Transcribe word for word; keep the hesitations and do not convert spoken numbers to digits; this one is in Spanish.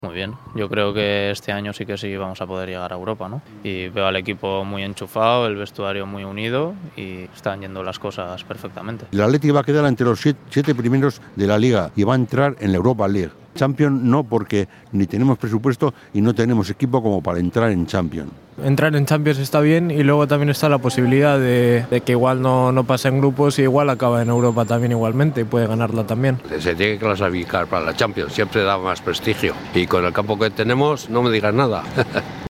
Muy bien, yo creo que este año sí que sí vamos a poder llegar a Europa, ¿no? Y veo al equipo muy enchufado, el vestuario muy unido y están yendo las cosas perfectamente. El Atleti va a quedar entre los siete, siete primeros de la Liga y va a entrar en la Europa League. Champions no, porque ni tenemos presupuesto y no tenemos equipo como para entrar en Champions. Entrar en Champions está bien y luego también está la posibilidad de, de que igual no, no pase en grupos y igual acaba en Europa también igualmente y puede ganarla también. Se tiene que clasificar para la Champions, siempre da más prestigio y con el campo que tenemos no me digas nada.